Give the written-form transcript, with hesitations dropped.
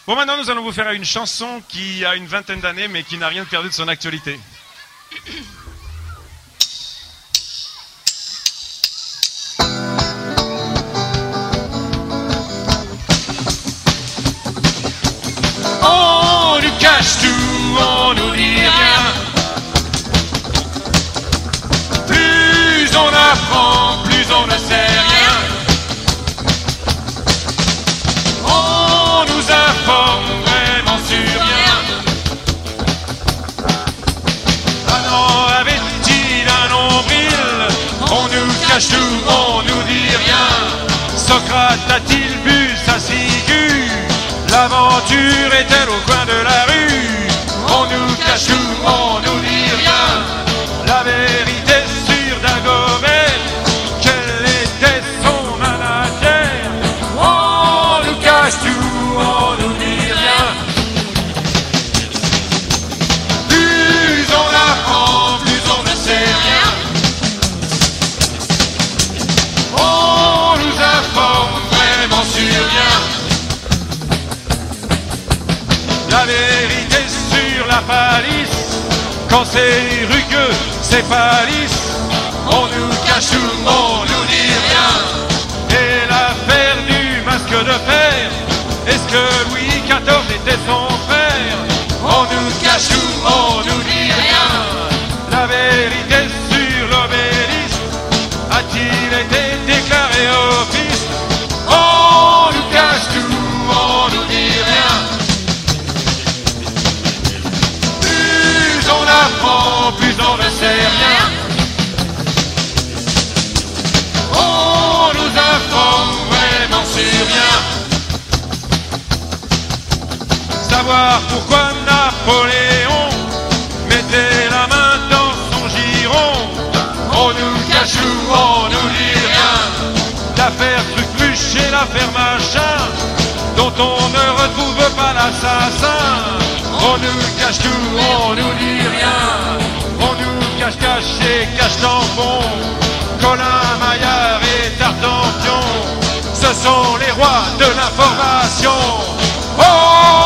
Bon, maintenant, nous allons vous faire une chanson qui a une vingtaine d'années, mais qui n'a rien perdu de son actualité. On nous cache tout, on nous dit rien. Plus on apprend, plus on ne sait rien. On nous informe vraiment sur rien. Ah non, avait-il un nombril? On nous cache tout, on nous dit rien. Socrate a-t-il bu sa ciguë? L'aventure est-elle au coin de la rue? On nous cache tout, on nous dit rien. La vérité sur Dagobert, quel était son manager? On nous cache tout, on nous dit rien. Plus on apprend, plus on ne sait rien. On nous informe vraiment sur rien. La vérité sur la palisse, quand c'est rugueux, c'est palisse. On nous cache tout, on nous dit rien. Et l'affaire du masque de fer, est-ce que Louis XIV était son frère? On nous cache tout, on nous dit rien. La vérité sur l'obélisque, a-t-il été déclaré office? On nous cache tout, on nous dit rien. Plus on apprend, plus on ne sait rien. On nous informe vraiment sur rien. Savoir pourquoi Napoléon mettait la main dans son giron. On nous cache tout, on nous dit rien. L'affaire Trucmuche et l'affaire Machin, dont on ne retrouve pas l'assassin. On nous cache tout, on nous dit rien. On nous cache et cache tampon. Colin, Maillard et Tartampion, ce sont les rois de l'information. Oh!